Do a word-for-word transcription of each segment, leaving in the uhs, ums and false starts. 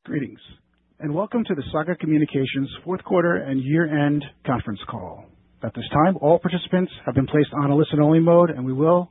Greetings, and welcome to the Saga Communications fourth quarter and year-end conference call. At this time, all participants have been placed on a listen-only mode, and we will...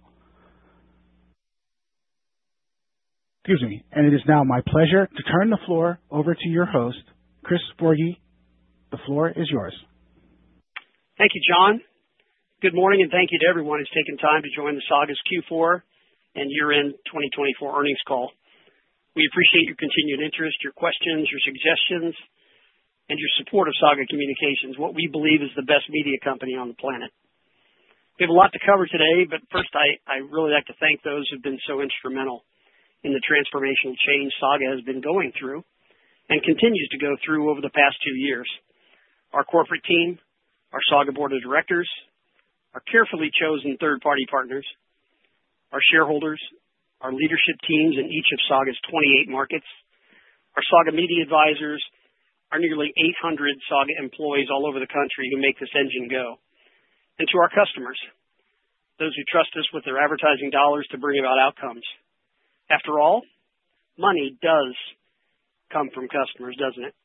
Excuse me, and it is now my pleasure to turn the floor over to your host, Chris Forgy. The floor is yours. Thank you, John. Good morning, and thank you to everyone who's taken time to join the Saga's Q four and year-end twenty twenty-four earnings call. We appreciate your continued interest, your questions, your suggestions, and your support of Saga Communications, what we believe is the best media company on the planet. We have a lot to cover today, but first I, I really like to thank those who've been so instrumental in the transformational change Saga has been going through and continues to go through over the past two years. Our corporate team, our Saga board of directors, our carefully chosen third-party partners, our shareholders, our leadership teams in each of Saga's twenty-eight markets, our Saga media advisors, our nearly eight hundred Saga employees all over the country who make this engine go, and to our customers, those who trust us with their advertising dollars to bring about outcomes. After all, money does come from customers, doesn't it?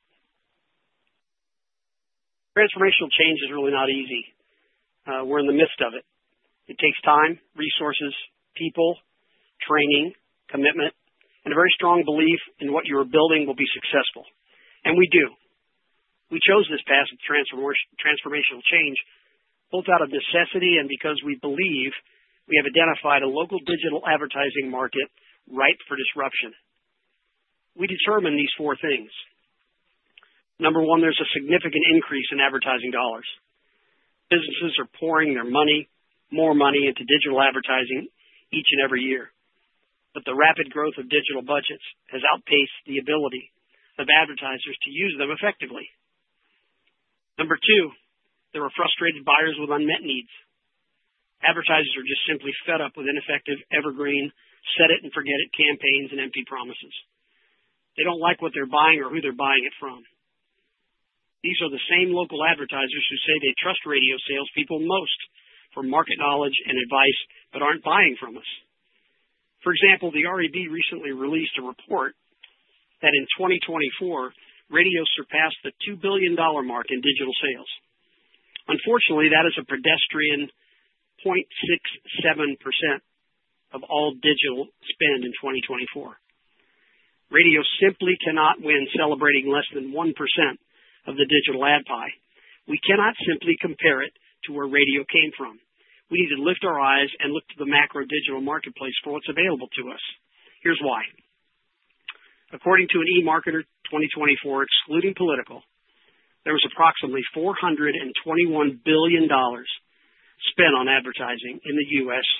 Transformational change is really not easy. Uh, we're in the midst of it. It takes time, resources, people, training, commitment, and a very strong belief in what you are building will be successful. And we do. We chose this path of transformational change both out of necessity and because we believe we have identified a local digital advertising market ripe for disruption. We determine these four things. Number one, there's a significant increase in advertising dollars. Businesses are pouring their money, more money into digital advertising each and every year. But the rapid growth of digital budgets has outpaced the ability of advertisers to use them effectively. Number two, there are frustrated buyers with unmet needs. Advertisers are just simply fed up with ineffective, evergreen, set-it-and-forget-it campaigns and empty promises. They don't like what they're buying or who they're buying it from. These are the same local advertisers who say they trust radio salespeople most for market knowledge and advice, but aren't buying from us. For example, the R E B recently released a report that in twenty twenty-four, radio surpassed the two billion dollars mark in digital sales. Unfortunately, that is a pedestrian zero point six seven percent of all digital spend in twenty twenty-four. Radio simply cannot win celebrating less than one percent of the digital ad pie. We cannot simply compare it to where radio came from. We need to lift our eyes and look to the macro digital marketplace for what's available to us. Here's why. According to an eMarketer twenty twenty-four, excluding political, there was approximately four hundred twenty-one billion dollars spent on advertising in the U S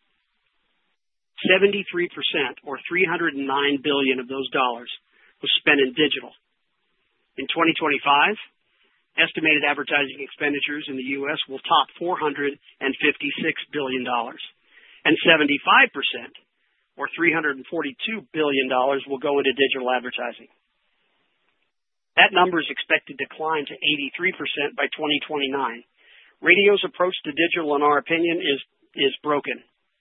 seventy-three percent, or three hundred nine billion dollars of those dollars, was spent in digital. In twenty twenty-five, estimated advertising expenditures in the U S will top four hundred fifty-six billion dollars, and seventy-five percent, or three hundred forty-two billion dollars, will go into digital advertising. That number is expected to climb to eighty-three percent by twenty twenty-nine. Radio's approach to digital, in our opinion, is, is broken.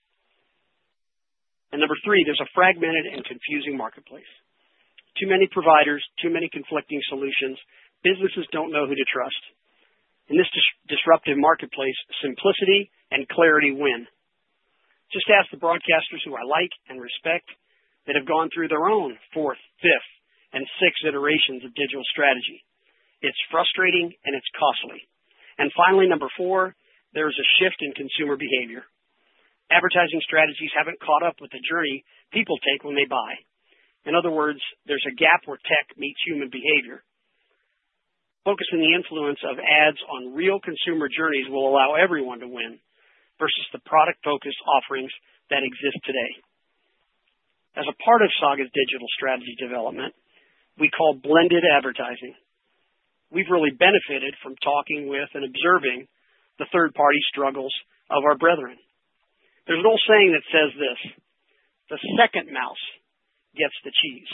And number three, there's a fragmented and confusing marketplace. Too many providers, too many conflicting solutions. Businesses don't know who to trust. In this dis- disruptive marketplace, simplicity and clarity win. Just ask the broadcasters who I like and respect that have gone through their own fourth, fifth, and sixth iterations of digital strategy. It's frustrating and it's costly. And finally, number four, there is a shift in consumer behavior. Advertising strategies haven't caught up with the journey people take when they buy. In other words, there's a gap where tech meets human behavior. Focusing the influence of ads on real consumer journeys will allow everyone to win versus the product-focused offerings that exist today. As a part of Saga's digital strategy development, we call blended advertising. We've really benefited from talking with and observing the third-party struggles of our brethren. There's an old saying that says this: the second mouse gets the cheese.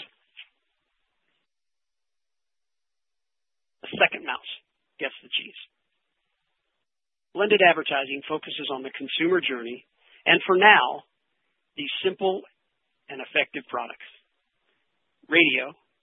The second mouse gets the cheese. Blended advertising focuses on the consumer journey and, for now, these simple and effective products. Radio,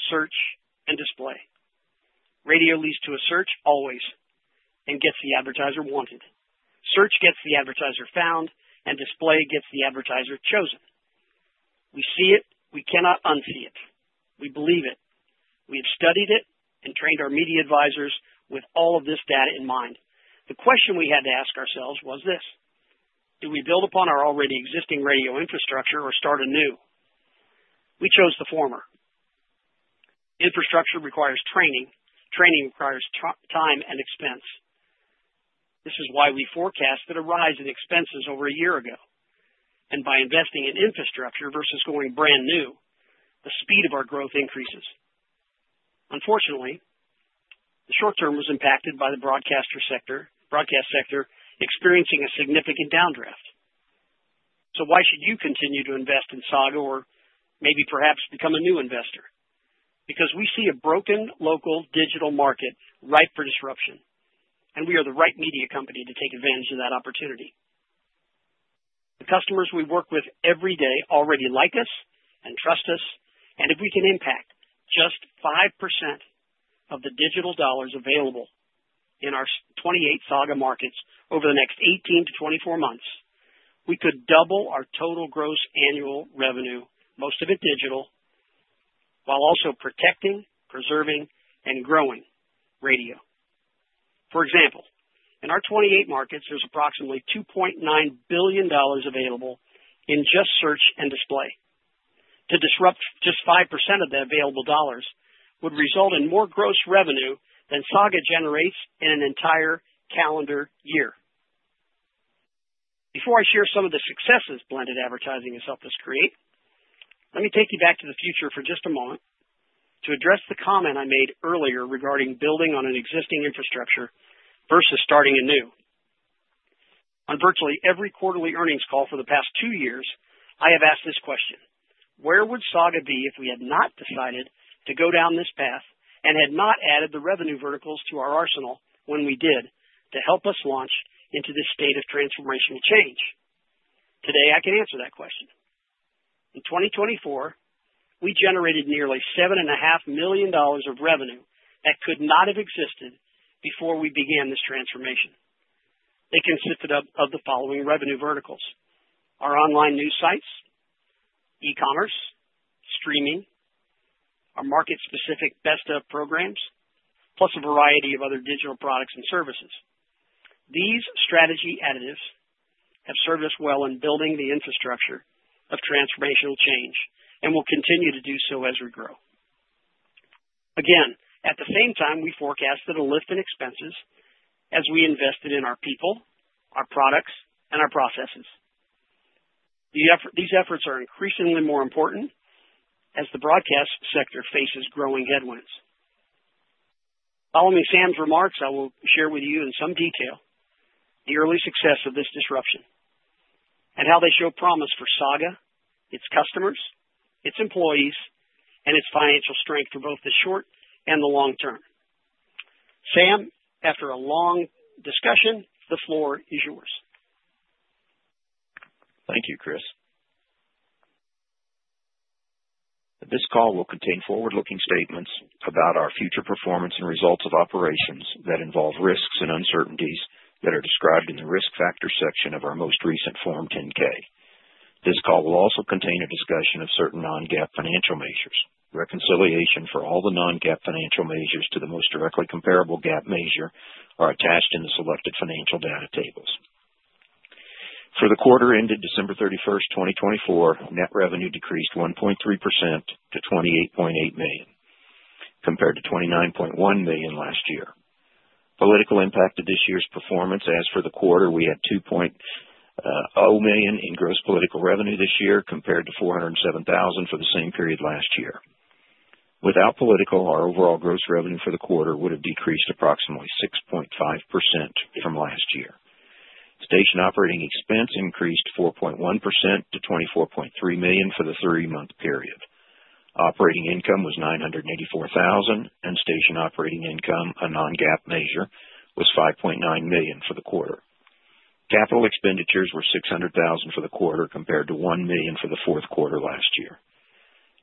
search, and display. Radio leads to a search always and gets the advertiser wanted. Search gets the advertiser found, and display gets the advertiser chosen. We see it. We cannot unsee it. We believe it. We have studied it and trained our media advisors with all of this data in mind. The question we had to ask ourselves was this: do we build upon our already existing radio infrastructure or start anew? We chose the former. Infrastructure requires training. Training requires t- time and expense. This is why we forecasted a rise in expenses over a year ago. And by investing in infrastructure versus going brand new, the speed of our growth increases. Unfortunately, the short term was impacted by the broadcaster sector, broadcast sector experiencing a significant downdraft. So why should you continue to invest in Saga or maybe perhaps become a new investor? Because we see a broken local digital market ripe for disruption, and we are the right media company to take advantage of that opportunity. The customers we work with every day already like us and trust us, and if we can impact just five percent of the digital dollars available in our twenty-eight Saga markets over the next eighteen to twenty-four months, we could double our total gross annual revenue, most of it digital, while also protecting, preserving, and growing radio. For example, in our twenty-eight markets, there's approximately two point nine billion dollars available in just search and display. To disrupt just five percent of the available dollars would result in more gross revenue than Saga generates in an entire calendar year. Before I share some of the successes blended advertising has helped us create, let me take you back to the future for just a moment to address the comment I made earlier regarding building on an existing infrastructure versus starting anew. On virtually every quarterly earnings call for the past two years, I have asked this question: where would Saga be if we had not decided to go down this path and had not added the revenue verticals to our arsenal when we did to help us launch into this state of transformational change? Today, I can answer that question. In twenty twenty-four, we generated nearly seven point five million dollars of revenue that could not have existed before we began this transformation. They consisted of, of the following revenue verticals: our online news sites, e-commerce, streaming, our market-specific best-of programs, plus a variety of other digital products and services. These strategy additives have served us well in building the infrastructure of transformational change and will continue to do so as we grow. Again, at the same time, we forecasted a lift in expenses as we invested in our people, our products, and our processes. The effort, these efforts are increasingly more important as the broadcast sector faces growing headwinds. Following Sam's remarks, I will share with you in some detail the early success of this disruption and how they show promise for Saga, its customers, its employees, and its financial strength for both the short and the long term. Sam, after a long discussion, the floor is yours. Thank you, Chris. This call will contain forward-looking statements about our future performance and results of operations that involve risks and uncertainties that are described in the Risk Factors section of our most recent Form ten K. This call will also contain a discussion of certain non-GAAP financial measures. Reconciliation for all the non-GAAP financial measures to the most directly comparable GAAP measure are attached in the selected financial data tables. For the quarter ended December thirty-first, twenty twenty-four, net revenue decreased one point three percent to twenty-eight point eight million dollars, compared to twenty-nine point one million dollars last year. Political impacted this year's performance. As for the quarter, we had two point zero million dollars in gross political revenue this year, compared to four hundred seven thousand dollars for the same period last year. Without political, our overall gross revenue for the quarter would have decreased approximately six point five percent from last year. Station operating expense increased four point one percent to twenty-four point three million dollars for the three-month period. Operating income was nine hundred eighty-four thousand dollars, and station operating income, a non-GAAP measure, was five point nine million dollars for the quarter. Capital expenditures were six hundred thousand dollars for the quarter, compared to one million dollars for the fourth quarter last year.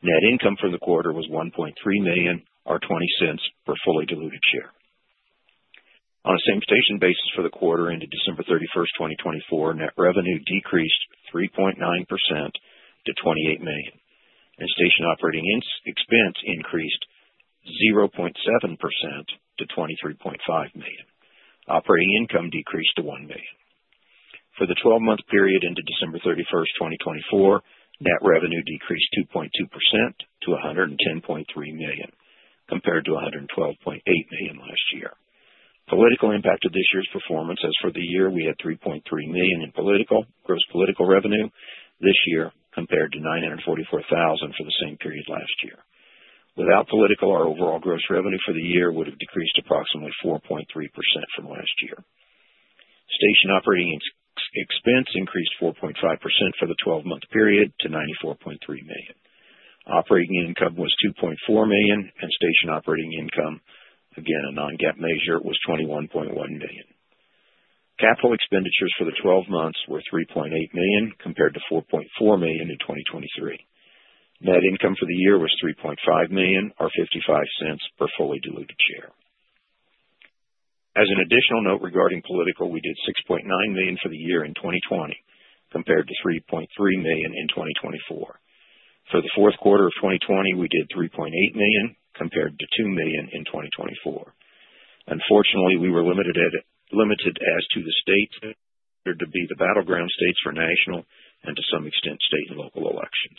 Net income for the quarter was one point three million dollars, or twenty cents per fully diluted share. On a same-station basis for the quarter ended December thirty-first, twenty twenty-four, net revenue decreased three point nine percent to twenty-eight million dollars, and station operating expense increased zero point seven percent to twenty-three point five million dollars. Operating income decreased to one million dollars. For the twelve-month period ended December thirty-first, twenty twenty-four, net revenue decreased two point two percent to one hundred ten point three million dollars, compared to one hundred twelve point eight million dollars last year. Political impact of this year's performance, as for the year, we had three point three million dollars in political, gross political revenue this year, compared to nine hundred forty-four thousand dollars for the same period last year. Without political, our overall gross revenue for the year would have decreased approximately four point three percent from last year. Station operating ex- expense increased four point five percent for the twelve-month period to ninety-four point three million dollars. Operating income was two point four million dollars, and station operating income, again a non-GAAP measure, was twenty-one point one million dollars. Capital expenditures for the twelve months were three point eight million dollars, compared to four point four million dollars in twenty twenty-three. Net income for the year was three point five million dollars, or fifty-five cents per fully diluted share. As an additional note regarding political, we did six point nine million dollars for the year in twenty twenty, compared to three point three million dollars in twenty twenty-four. For the fourth quarter of twenty twenty, we did three point eight million dollars, compared to two million dollars in twenty twenty-four. Unfortunately, we were limited at, limited as to the states that appeared to be the battleground states for national and to some extent state and local elections.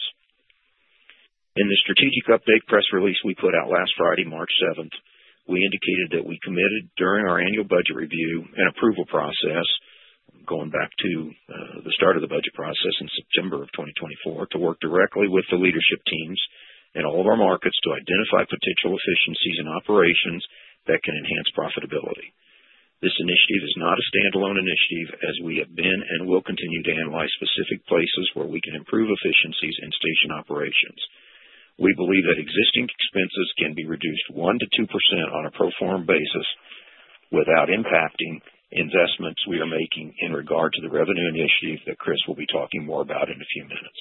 In the strategic update press release we put out last Friday, March seventh, we indicated that we committed during our annual budget review and approval process, going back to uh, the start of the budget process in September of twenty twenty-four, to work directly with the leadership teams in all of our markets to identify potential efficiencies in operations that can enhance profitability. This initiative is not a standalone initiative, as we have been and will continue to analyze specific places where we can improve efficiencies in station operations. We believe that existing expenses can be reduced one to two percent on a pro forma basis without impacting investments we are making in regard to the revenue initiative that Chris will be talking more about in a few minutes.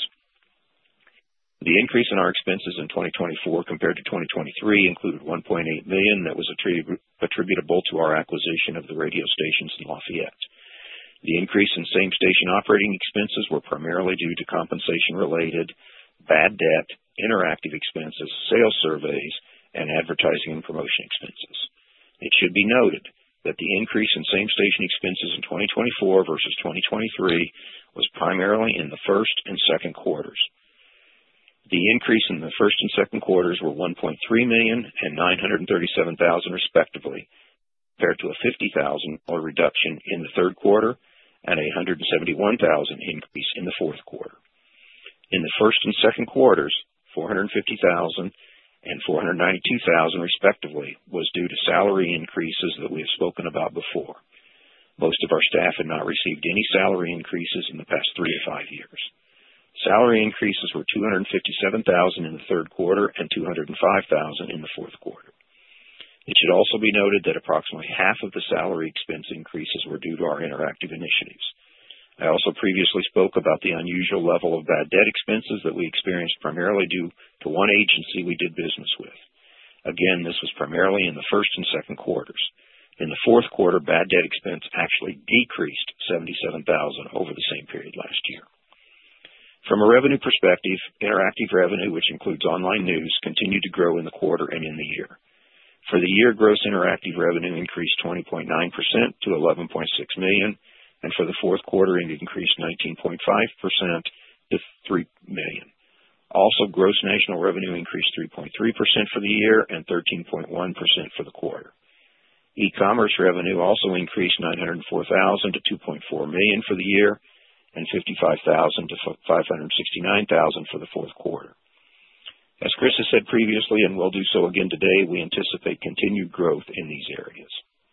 The increase in our expenses in twenty twenty-four compared to twenty twenty-three included one point eight million dollars that was attrib- attributable to our acquisition of the radio stations in Lafayette. The increase in same-station operating expenses were primarily due to compensation-related, bad debt, interactive expenses, sales surveys, and advertising and promotion expenses. It should be noted that the increase in same-station expenses in twenty twenty-four versus twenty twenty-three was primarily in the first and second quarters. The increase in the first and second quarters were one point three million dollars and nine hundred thirty-seven thousand dollars respectively, compared to a fifty thousand dollars reduction in the third quarter and a one hundred seventy-one thousand dollars increase in the fourth quarter. In the first and second quarters, four hundred fifty thousand dollars and four hundred ninety-two thousand dollars respectively was due to salary increases that we have spoken about before. Most of our staff had not received any salary increases in the past three to five years. Salary increases were two hundred fifty-seven thousand dollars in the third quarter and two hundred five thousand dollars in the fourth quarter. It should also be noted that approximately half of the salary expense increases were due to our interactive initiatives. I also previously spoke about the unusual level of bad debt expenses that we experienced primarily due to one agency we did business with. Again, this was primarily in the first and second quarters. In the fourth quarter, bad debt expense actually decreased seventy-seven thousand dollars over the same period last year. From a revenue perspective, interactive revenue, which includes online news, continued to grow in the quarter and in the year. For the year, gross interactive revenue increased twenty point nine percent to eleven point six million dollars. And for the fourth quarter, it increased nineteen point five percent to three million dollars. Also, gross national revenue increased three point three percent for the year and thirteen point one percent for the quarter. E-commerce revenue also increased nine hundred four thousand dollars to two point four million dollars for the year and fifty-five thousand dollars to five hundred sixty-nine thousand dollars for the fourth quarter. As Chris has said previously and will do so again today, we anticipate continued growth in these areas.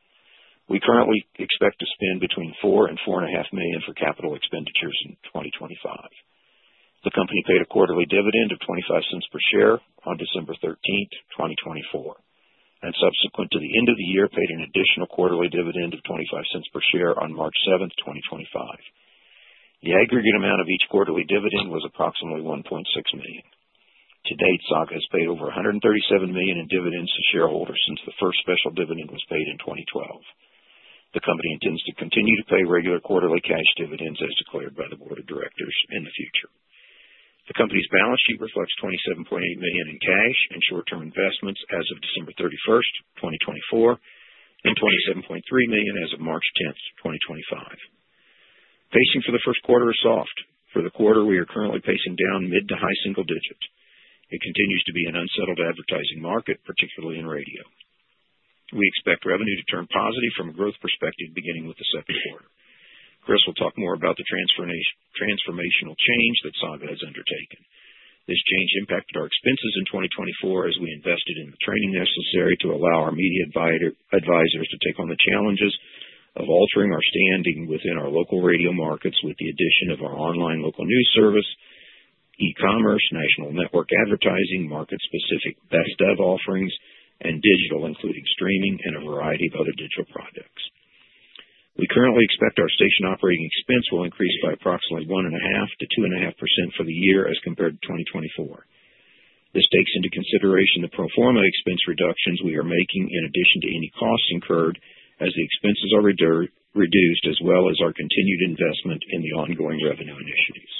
We currently expect to spend between four and four and a half million for capital expenditures in twenty twenty-five. The company paid a quarterly dividend of twenty-five cents per share on December thirteenth, twenty twenty-four, and subsequent to the end of the year paid an additional quarterly dividend of twenty-five cents per share on March seventh, twenty twenty-five. The aggregate amount of each quarterly dividend was approximately one point six million dollars. To date, Saga has paid over one hundred thirty-seven million dollars in dividends to shareholders since the first special dividend was paid in twenty twelve. The company intends to continue to pay regular quarterly cash dividends as declared by the board of directors in the future. The company's balance sheet reflects twenty-seven point eight million dollars in cash and short-term investments as of December thirty-first, twenty twenty-four, and twenty-seven point three million dollars as of March tenth, twenty twenty-five. Pacing for the first quarter is soft. For the quarter, we are currently pacing down mid to high single digits. It continues to be an unsettled advertising market, particularly in radio. We expect revenue to turn positive from a growth perspective beginning with the second quarter. Chris will talk more about the transformational change that Saga has undertaken. This change impacted our expenses in twenty twenty-four as we invested in the training necessary to allow our media advisors to take on the challenges of altering our standing within our local radio markets with the addition of our online local news service, e-commerce, national network advertising, market-specific best of offerings, and digital, including streaming and a variety of other digital products. We currently expect our station operating expense will increase by approximately one point five to two point five percent for the year as compared to twenty twenty-four. This takes into consideration the pro forma expense reductions we are making in addition to any costs incurred as the expenses are redu- reduced as well as our continued investment in the ongoing revenue initiatives.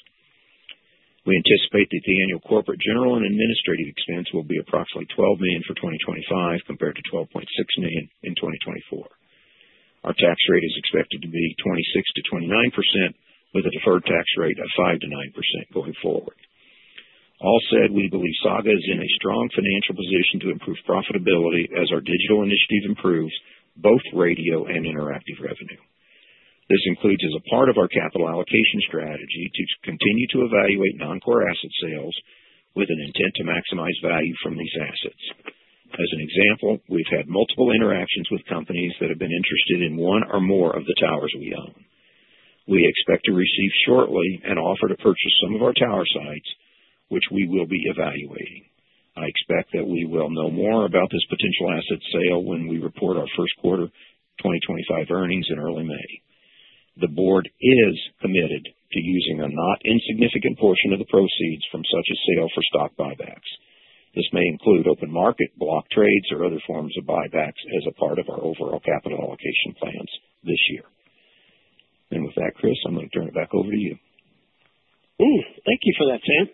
We anticipate that the annual corporate general and administrative expense will be approximately twelve million dollars for twenty twenty-five compared to twelve point six million dollars in twenty twenty-four. Our tax rate is expected to be twenty-six to twenty-nine percent with a deferred tax rate of five to nine percent going forward. All said, we believe Saga is in a strong financial position to improve profitability as our digital initiative improves both radio and interactive revenue. This includes as a part of our capital allocation strategy to continue to evaluate non-core asset sales with an intent to maximize value from these assets. As an example, we've had multiple interactions with companies that have been interested in one or more of the towers we own. We expect to receive shortly an offer to purchase some of our tower sites, which we will be evaluating. I expect that we will know more about this potential asset sale when we report our first quarter twenty twenty-five earnings in early May. The board is committed to using a not insignificant portion of the proceeds from such a sale for stock buybacks. This may include open market, block trades, or other forms of buybacks as a part of our overall capital allocation plans this year. And with that, Chris, I'm going to turn it back over to you. Mm, thank you for that, Sam.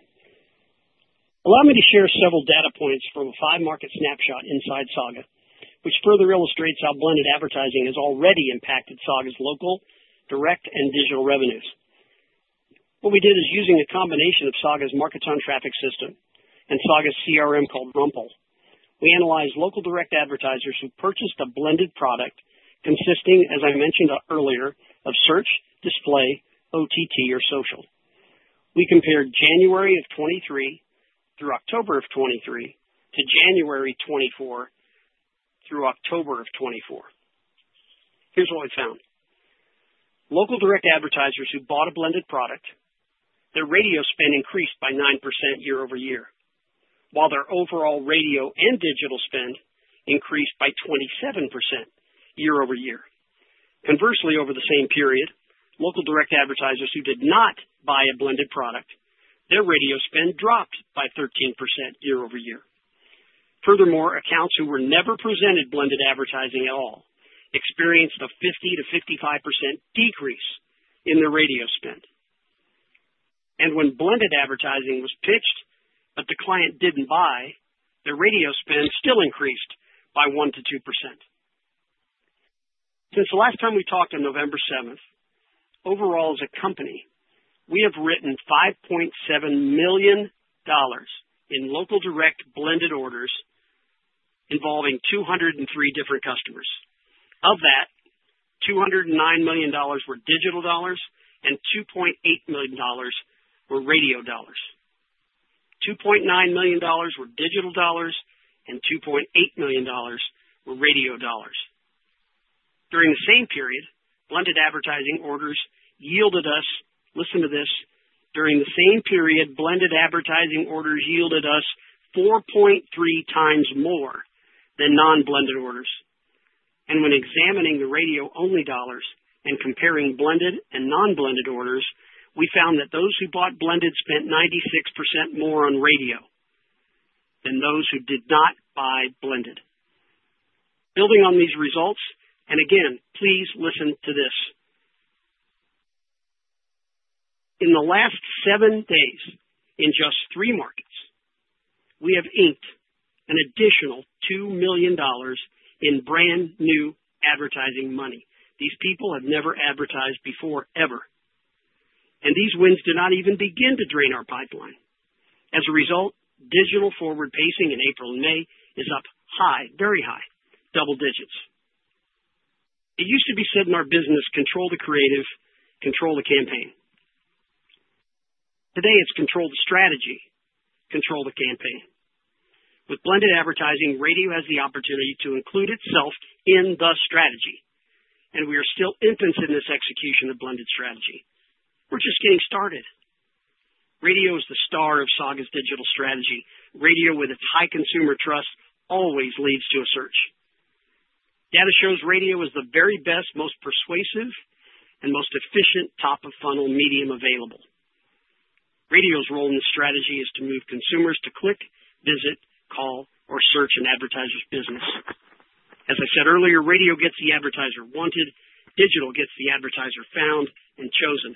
Allow me to share several data points from a five-market snapshot inside Saga, which further illustrates how blended advertising has already impacted Saga's local, direct, and digital revenues. What we did is using a combination of Saga's Markets on Traffic system and Saga's C R M called Rumple. We analyzed local direct advertisers who purchased a blended product consisting, as I mentioned earlier, of search, display, O T T, or social. We compared January of twenty-three through October of twenty-three to January twenty-four through October of twenty-four. Here's what we found. Local direct advertisers who bought a blended product, their radio spend increased by nine percent year over year, while their overall radio and digital spend increased by twenty-seven percent year over year. Conversely, over the same period, local direct advertisers who did not buy a blended product, their radio spend dropped by thirteen percent year over year. Furthermore, accounts who were never presented blended advertising at all experienced a fifty to fifty-five percent decrease in their radio spend. And when blended advertising was pitched, but the client didn't buy, their radio spend still increased by one to two percent. Since the last time we talked on November seventh, overall as a company, we have written five point seven million dollars in local direct blended orders involving two hundred three different customers. Of that, two hundred nine million dollars were digital dollars and two point eight million dollars were radio dollars. two point nine million dollars were digital dollars and two point eight million dollars were radio dollars. During the same period, blended advertising orders yielded us, listen to this, during the same period, blended advertising orders yielded us four point three times more than non-blended orders. And when examining the radio-only dollars and comparing blended and non-blended orders, we found that those who bought blended spent ninety-six percent more on radio, than those who did not buy blended. Building on these results, and again, please listen to this. In the last seven days, in just three markets, we have inked an additional two million dollars in brand new advertising money. These people have never advertised before, ever. And these wins do not even begin to drain our pipeline. As a result, digital forward pacing in April and May is up high, very high, double digits. It used to be said in our business, control the creative, control the campaign. Today it's control the strategy, control the campaign. With blended advertising, radio has the opportunity to include itself in the strategy. And we are still infants in this execution of blended strategy. We're just getting started. Radio is the star of Saga's digital strategy. Radio, with its high consumer trust, always leads to a search. Data shows radio is the very best, most persuasive, and most efficient top-of-funnel medium available. Radio's role in the strategy is to move consumers to click, visit, call, or search an advertiser's business. As I said earlier, radio gets the advertiser wanted, digital gets the advertiser found and chosen.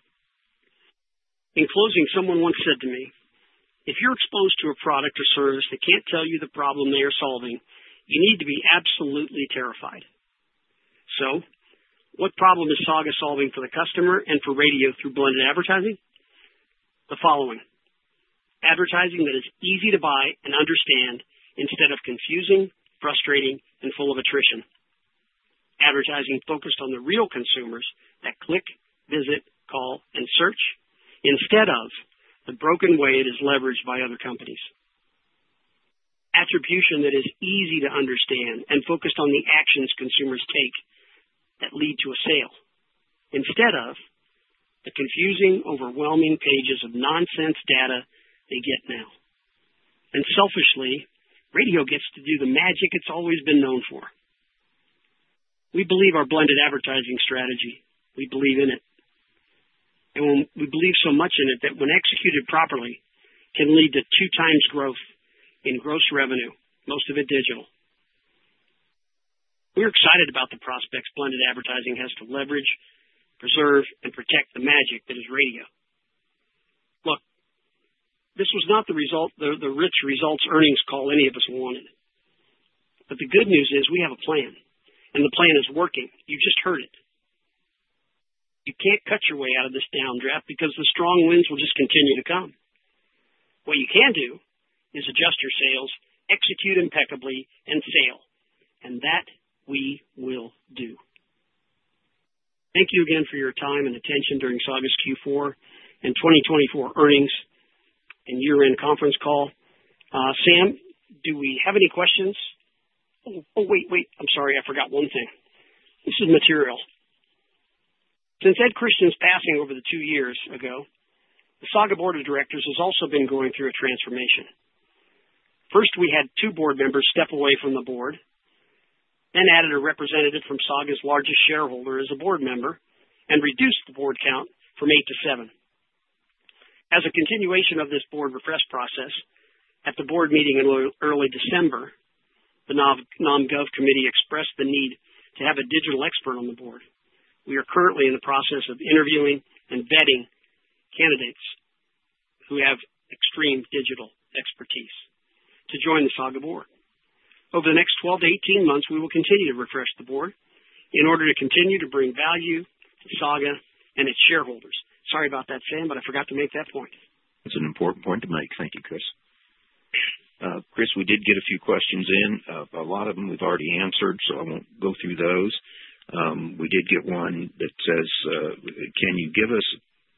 In closing, someone once said to me, if you're exposed to a product or service that can't tell you the problem they are solving, you need to be absolutely terrified. So, what problem is Saga solving for the customer and for radio through blended advertising? The following. Advertising that is easy to buy and understand instead of confusing, frustrating, and full of attrition. Advertising focused on the real consumers that click, visit, call, and search instead of the broken way it is leveraged by other companies. Attribution that is easy to understand and focused on the actions consumers take that lead to a sale instead of the confusing, overwhelming pages of nonsense data they get now. And selfishly, radio gets to do the magic it's always been known for. We believe our blended advertising strategy. We believe in it. And when we believe so much in it that when executed properly, can lead to two times growth in gross revenue, most of it digital. We're excited about the prospects blended advertising has to leverage, preserve, and protect the magic that is radio. Look, this was not the result, the, the rich results earnings call any of us wanted. But the good news is we have a plan, and the plan is working. You just heard it. You can't cut your way out of this downdraft because the strong winds will just continue to come. What you can do is adjust your sails, execute impeccably, and sail. And that we will do. Thank you again for your time and attention during Saga's Q four and twenty twenty-four earnings and year-end conference call. Uh, Sam, do we have any questions? Oh, oh, wait, wait. I'm sorry. I forgot one thing. This is material. Since Ed Christian's passing over the two years ago, the Saga Board of Directors has also been going through a transformation. First, we had two board members step away from the board, then added a representative from Saga's largest shareholder as a board member, and reduced the board count from eight to seven. As a continuation of this board refresh process, at the board meeting in early December, the NomGov committee expressed the need to have a digital expert on the board. We are currently in the process of interviewing and vetting candidates who have extreme digital expertise to join the Saga board. Over the next twelve to eighteen months, we will continue to refresh the board in order to continue to bring value to Saga and its shareholders. Sorry about that, Sam, but I forgot to make that point. It's an important point to make. Thank you, Chris. Uh, Chris, we did get a few questions in. Uh, a lot of them we've already answered, so I won't go through those. Um, we did get one that says, uh, can you give us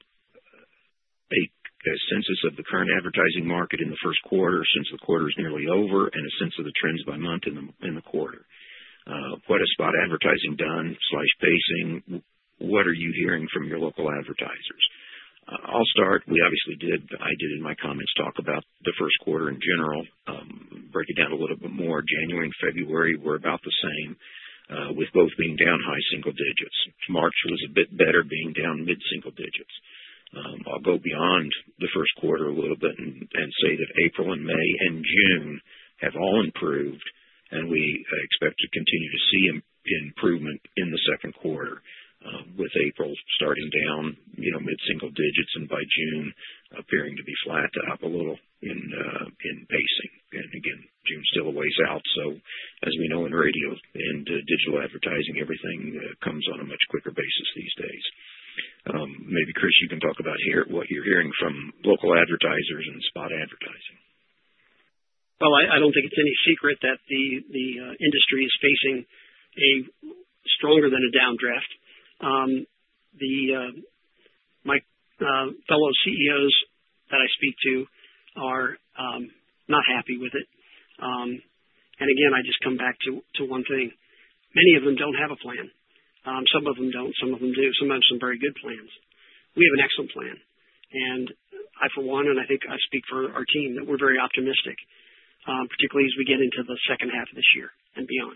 a, a census of the current advertising market in the first quarter, since the quarter is nearly over, and a sense of the trends by month in the, in the quarter? Uh, what has spot advertising done, slash pacing? What are you hearing from your local advertisers? Uh, I'll start. We obviously did, I did in my comments talk about the first quarter in general, um, break it down a little bit more. January and February were about the same, uh, with both being down high single digits. March was a bit better, being down mid-single digits. Um, I'll go beyond the first quarter a little bit and, and say that April and May and June have all improved, and we expect to continue to see im- improvement in the second quarter, uh, with April starting down, you know, mid-single digits, and by June appearing to be flat to up a little in uh, in pacing. And again, June's still a ways out, so as we know in radio and uh, digital advertising, everything uh, comes on a much quicker basis these days. Um, maybe, Chris, you can talk about here what you're hearing from local advertisers and spot advertising. Well, I, I don't think it's any secret that the, the uh, industry is facing a stronger than a downdraft. Um, the uh, my uh, fellow C E Os that I speak to are um, not happy with it. Um, and again, I just come back to, to one thing. Many of them don't have a plan. Um, some of them don't. Some of them do. Some have some very good plans. We have an excellent plan. And I, for one, and I think I speak for our team, that we're very optimistic, um, particularly as we get into the second half of this year and beyond.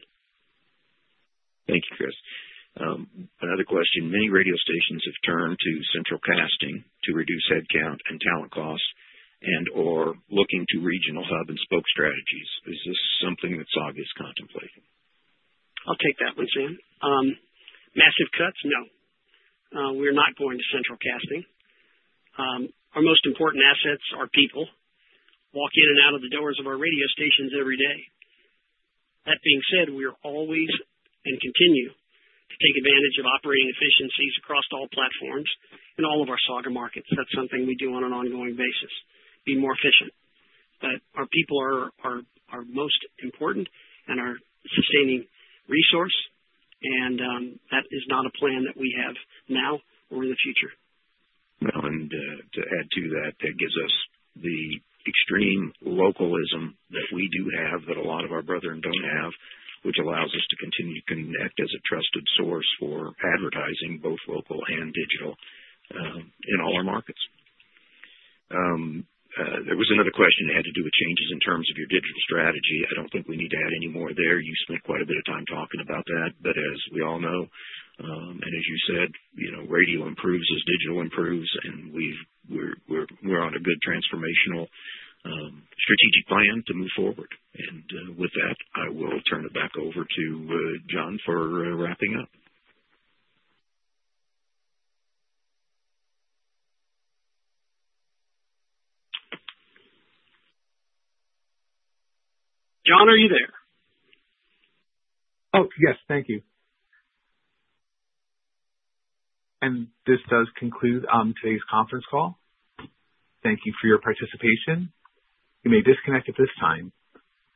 Thank you, Chris. Um, another question. Many radio stations have turned to central casting to reduce headcount and talent costs, and or looking to regional hub and spoke strategies. Is this something that Saga is contemplating? I'll take that one, Sam. Um, massive cuts? No. Uh, we're not going to central casting. Um, our most important assets are people. Walk in and out of the doors of our radio stations every day. That being said, we are always and continue to take advantage of operating efficiencies across all platforms in all of our Saga markets. That's something we do on an ongoing basis. Be more efficient. But our people are, are, are most important and our sustaining resource, and um, that is not a plan that we have now or in the future. Well, and uh, to add to that, that gives us the extreme localism that we do have that a lot of our brethren don't have, which allows us to continue to connect as a trusted source for advertising, both local and digital, uh, in all our markets. Um, uh, there was another question that had to do with changes in terms of your digital strategy. I don't think we need to add any more there. You spent quite a bit of time talking about that, but as we all know, um, and as you said, you know, radio improves as digital improves, and we've, we're, we're, we're on a good transformational Um, strategic plan to move forward. And uh, with that, I will turn it back over to uh, John for uh, wrapping up. John, are you there? Oh, yes, thank you. And this does conclude um, today's conference call. Thank you for your participation. You may disconnect at this time.